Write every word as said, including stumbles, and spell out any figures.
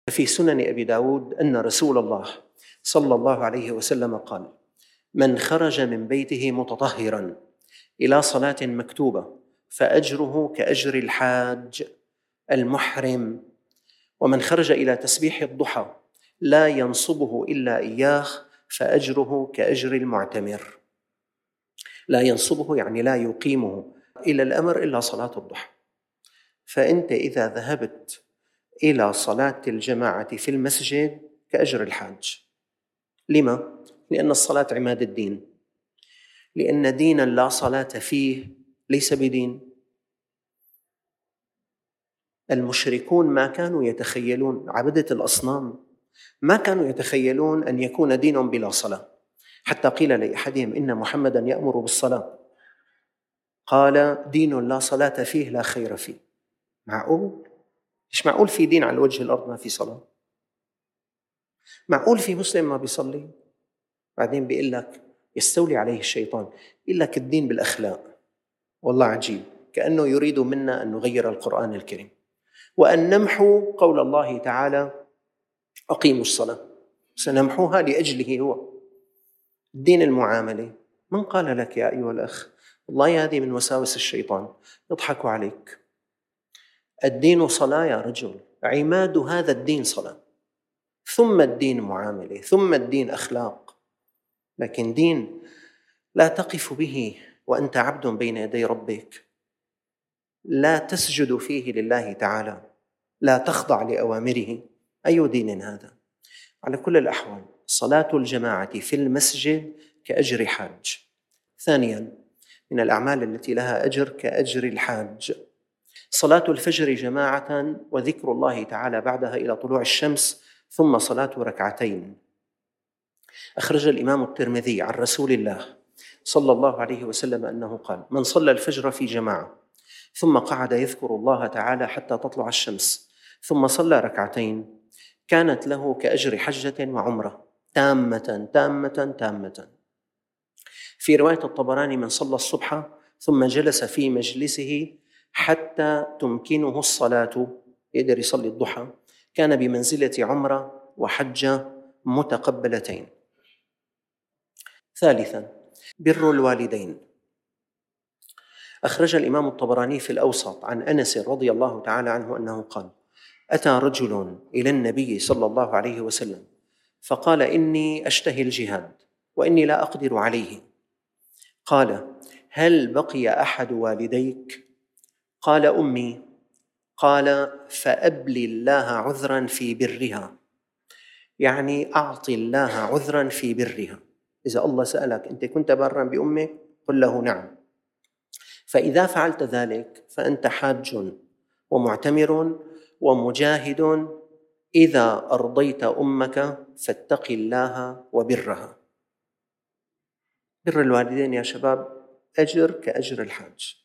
في سنن أبي داود أن رسول الله صلى الله عليه وسلم قال: من خرج من بيته متطهرا إلى صلاة مكتوبة فأجره كأجر الحاج المحرم، ومن خرج إلى تسبيح الضحى لا ينصبه إلا إياه فأجره كأجر المعتمر. لا ينصبه يعني لا يقيمه إلى الأمر إلا صلاة الضحى. فأنت إذا ذهبت إلى صلاة الجماعة في المسجد كأجر الحاج. لما؟ لأن الصلاة عماد الدين، لأن دينا لا صلاة فيه ليس بدين. المشركون ما كانوا يتخيلون، عبدة الأصنام ما كانوا يتخيلون أن يكون دين بلا صلاة، حتى قيل لأحدهم: إن محمدا يأمر بالصلاة، قال: دين لا صلاة فيه لا خير فيه. معقول؟ مش معقول في دين على وجه الأرض ما في صلاة؟ معقول في مسلم ما بيصلي؟ بعدين بيقول لك يستولي عليه الشيطان، يقول لك الدين بالأخلاق. والله عجيب، كأنه يريد منا أن نغير القرآن الكريم وأن نمحو قول الله تعالى: أقيموا الصلاة، سنمحوها لأجله هو. الدين المعاملة. من قال لك يا أيها الأخ والله هذه من وساوس الشيطان يضحك عليك؟ الدين صلاة يا رجل، عماد هذا الدين صلاة، ثم الدين معاملة، ثم الدين أخلاق. لكن دين لا تقف به وأنت عبد بين يدي ربك، لا تسجد فيه لله تعالى، لا تخضع لأوامره، أي دين هذا؟ على كل الأحوال صلاة الجماعة في المسجد كأجر حاج. ثانياً، من الأعمال التي لها أجر كأجر الحاج صلاة الفجر جماعة وذكر الله تعالى بعدها إلى طلوع الشمس، ثم صلاة ركعتين. أخرج الإمام الترمذي عن رسول الله صلى الله عليه وسلم أنه قال: من صلى الفجر في جماعة ثم قعد يذكر الله تعالى حتى تطلع الشمس ثم صلى ركعتين كانت له كأجر حجة وعمرة تامة تامة تامة. في رواية الطبراني: من صلى الصبح ثم جلس في مجلسه حتى تمكنه الصلاة، يقدر يصلي الضحى، كان بمنزلة عمرة وحجة متقبلتين. ثالثاً، بر الوالدين. أخرج الإمام الطبراني في الأوسط عن أنس رضي الله تعالى عنه أنه قال: أتى رجل إلى النبي صلى الله عليه وسلم فقال: إني أشتهي الجهاد وإني لا أقدر عليه. قال: هل بقي أحد والديك؟ قال: أمي. قال: فأبل الله عذرا في برها، يعني أعطي الله عذرا في برها. إذا الله سألك أنت كنت بارا بأمك؟ قل له نعم. فإذا فعلت ذلك فأنت حاج ومعتمر ومجاهد. إذا أرضيت أمك فاتق الله وبرها. بر الوالدين يا شباب أجر كأجر الحاج.